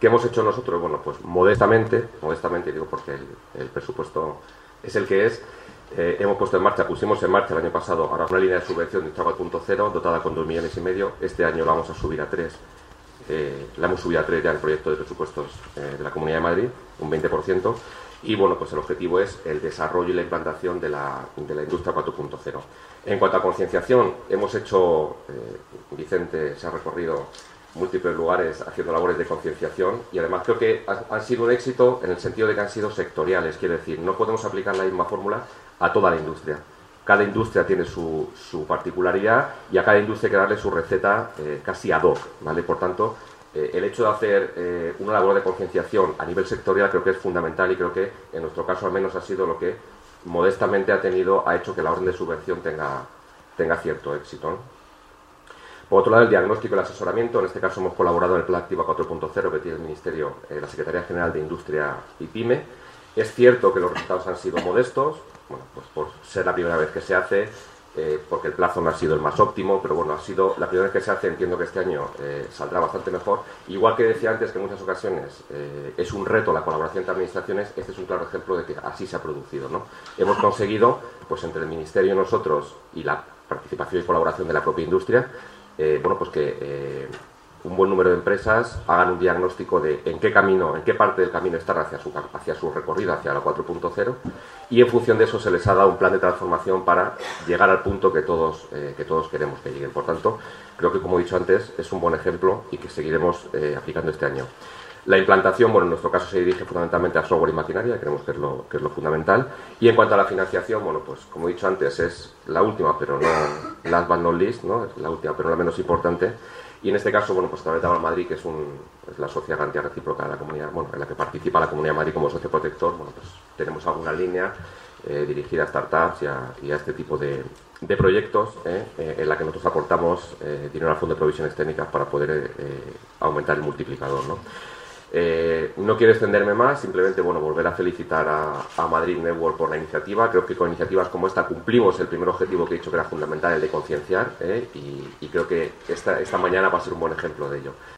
¿Qué hemos hecho nosotros? Bueno, pues modestamente digo porque el presupuesto es el que es, pusimos en marcha el año pasado ahora una línea de subvención de Industria 4.0 dotada con 2,5 millones. Este año la vamos a subir a 3. La hemos subido a 3 ya en el proyecto de presupuestos de la Comunidad de Madrid, un 20%. Y bueno, pues el objetivo es el desarrollo y la implantación de la Industria 4.0. En cuanto a concienciación, hemos hecho, Vicente se ha recorrido múltiples lugares haciendo labores de concienciación y además creo que han sido un éxito en el sentido de que han sido sectoriales, quiero decir, no podemos aplicar la misma fórmula a toda la industria. Cada industria tiene su particularidad y a cada industria hay que darle su receta casi ad hoc, ¿vale? Por tanto, el hecho de hacer una labor de concienciación a nivel sectorial creo que es fundamental y creo que en nuestro caso al menos ha sido lo que modestamente ha hecho que la orden de subvención tenga cierto éxito, ¿no? Por otro lado, el diagnóstico y el asesoramiento. En este caso hemos colaborado en el Plan Activa 4.0 que tiene el Ministerio, la Secretaría General de Industria y PYME. Es cierto que los resultados han sido modestos, bueno, pues por ser la primera vez que se hace, porque el plazo no ha sido el más óptimo, pero bueno, ha sido la primera vez que se hace, entiendo que este año saldrá bastante mejor. Igual que decía antes que en muchas ocasiones es un reto la colaboración entre administraciones, este es un claro ejemplo de que así se ha producido, ¿no? Hemos conseguido, pues entre el Ministerio y nosotros y la participación y colaboración de la propia industria, bueno, pues que un buen número de empresas hagan un diagnóstico de en qué parte del camino están hacia su recorrido, hacia la 4.0, y en función de eso se les ha dado un plan de transformación para llegar al punto que todos queremos que lleguen. Por tanto, creo que, como he dicho antes, es un buen ejemplo y que seguiremos aplicando este año. La implantación, bueno, en nuestro caso se dirige fundamentalmente a software y maquinaria, creemos que es lo fundamental. Y en cuanto a la financiación, bueno, pues como he dicho antes, es la última, pero no last but not least, ¿no? Es la última, pero no la menos importante. Y en este caso, bueno, pues a través de Aval Madrid, que es la sociedad garantía recíproca de la Comunidad, bueno, en la que participa la Comunidad de Madrid como socio protector, bueno, pues tenemos alguna línea dirigida a startups y a este tipo de proyectos en la que nosotros aportamos dinero al Fondo de Provisiones Técnicas para poder aumentar el multiplicador, ¿no? No quiero extenderme más, simplemente volver a felicitar a Madrid Network por la iniciativa. Creo que con iniciativas como esta cumplimos el primer objetivo que he dicho que era fundamental, el de concienciar, y creo que esta mañana va a ser un buen ejemplo de ello.